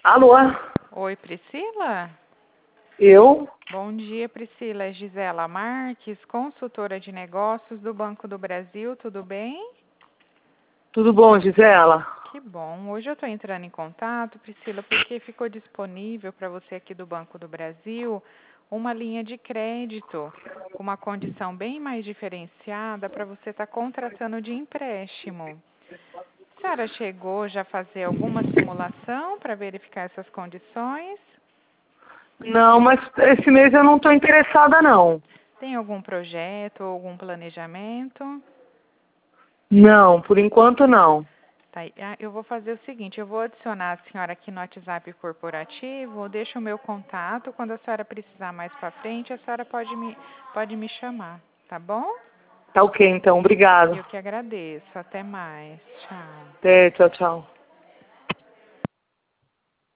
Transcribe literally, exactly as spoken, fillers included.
Alô? Oi, Priscila? Eu? Bom dia, Priscila. É Gisela Marques, consultora de negócios do Banco do Brasil. Tudo bem? Tudo bom, Gisela? Que bom. Hoje eu estou entrando em contato, Priscila, porque ficou disponível para você aqui do Banco do Brasil uma linha de crédito com uma condição bem mais diferenciada para você estar contratando de empréstimo. A senhora chegou já a fazer alguma simulação para verificar essas condições? Não, mas esse mês eu não estou interessada, não. Tem algum projeto ou algum planejamento? Não, por enquanto não. Tá, ah, eu vou fazer o seguinte, eu vou adicionar a senhora aqui no WhatsApp corporativo, deixo o meu contato, quando a senhora precisar mais para frente, a senhora pode me, pode me chamar, tá bom? Tá ok, então. Obrigado. Eu que agradeço. Até mais. Tchau. Até, tchau, tchau.